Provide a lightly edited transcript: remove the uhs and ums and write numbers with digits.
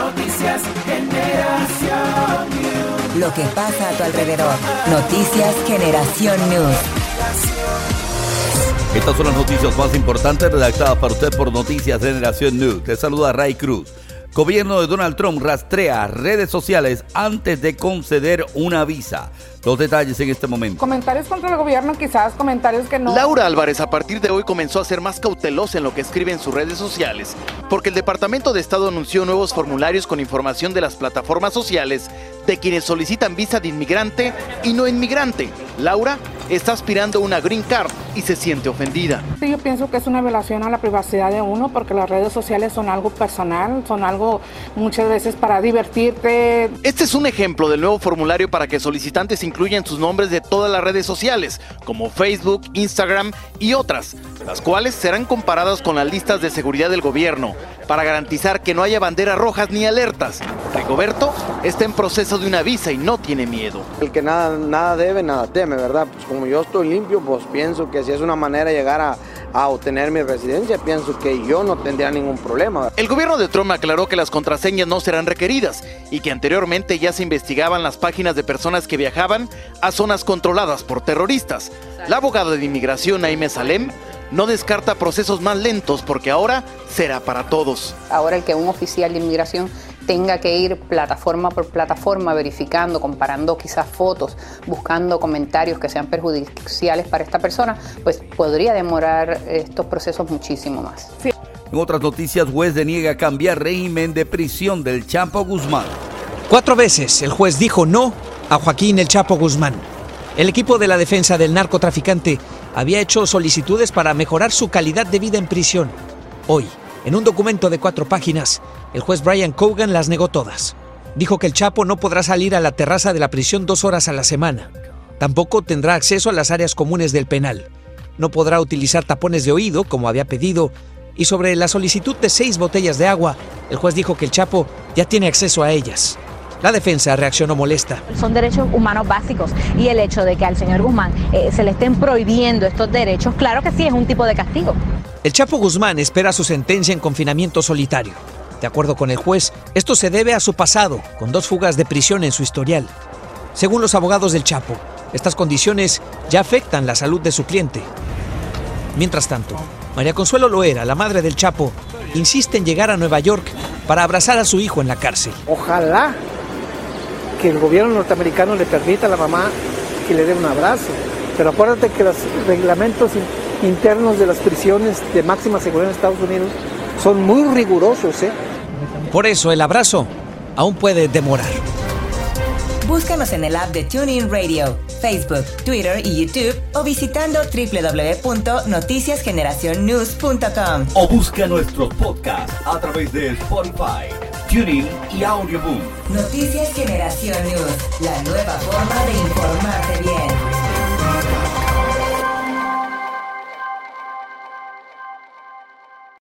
Noticias Generación News. Lo que pasa a tu alrededor. Noticias Generación News. Estas son las noticias más importantes redactadas para usted por Noticias Generación News. Te saluda Ray Cruz. Gobierno de Donald Trump rastrea redes sociales antes de conceder una visa. Los detalles en este momento. Comentarios contra el gobierno, quizás comentarios que no. Laura Álvarez a partir de hoy comenzó a ser más cautelosa en lo que escribe en sus redes sociales, porque el Departamento de Estado anunció nuevos formularios con información de las plataformas sociales de quienes solicitan visa de inmigrante y no inmigrante. Laura está aspirando a una green card y se siente ofendida. Sí, yo pienso que es una violación a la privacidad de uno, porque las redes sociales son algo personal, son algo muchas veces para divertirte. Este es un ejemplo del nuevo formulario para que solicitantes incluyan sus nombres de todas las redes sociales, como Facebook, Instagram y otras, las cuales serán comparadas con las listas de seguridad del gobierno, para garantizar que no haya banderas rojas ni alertas. Rigoberto está en proceso de una visa y no tiene miedo. El que nada debe, nada teme, ¿verdad? Pues como yo estoy limpio, pues pienso que si es una manera de llegar a obtener mi residencia, pienso que yo no tendría ningún problema. El gobierno de Trump aclaró que las contraseñas no serán requeridas y que anteriormente ya se investigaban las páginas de personas que viajaban a zonas controladas por terroristas. La abogada de inmigración, Naime Salem, no descarta procesos más lentos porque ahora será para todos. Ahora el que un oficial de inmigración tenga que ir plataforma por plataforma verificando, comparando quizás fotos, buscando comentarios que sean perjudiciales para esta persona, pues podría demorar estos procesos muchísimo más. En otras noticias, juez deniega cambiar régimen de prisión del Chapo Guzmán. 4 veces el juez dijo no a Joaquín El Chapo Guzmán. El equipo de la defensa del narcotraficante había hecho solicitudes para mejorar su calidad de vida en prisión. Hoy, en un documento de 4 páginas, el juez Brian Cogan las negó todas. Dijo que el Chapo no podrá salir a la terraza de la prisión 2 horas a la semana. Tampoco tendrá acceso a las áreas comunes del penal. No podrá utilizar tapones de oído, como había pedido. Y sobre la solicitud de 6 botellas de agua, el juez dijo que el Chapo ya tiene acceso a ellas. La defensa reaccionó molesta. Son derechos humanos básicos y el hecho de que al señor Guzmán se le estén prohibiendo estos derechos, claro que sí, es un tipo de castigo. El Chapo Guzmán espera su sentencia en confinamiento solitario. De acuerdo con el juez, esto se debe a su pasado, con 2 fugas de prisión en su historial. Según los abogados del Chapo, estas condiciones ya afectan la salud de su cliente. Mientras tanto, María Consuelo Loera, la madre del Chapo, insiste en llegar a Nueva York para abrazar a su hijo en la cárcel. Ojalá que el gobierno norteamericano le permita a la mamá que le dé un abrazo. Pero acuérdate que los reglamentos internos de las prisiones de máxima seguridad en Estados Unidos son muy rigurosos, ¿eh? Por eso el abrazo aún puede demorar. Búscanos en el app de TuneIn Radio, Facebook, Twitter y YouTube o visitando www.noticiasgeneracionnews.com. O busca nuestros podcasts a través de Spotify, TuneIn y Audioboom. Noticias Generación News, la nueva forma de informar.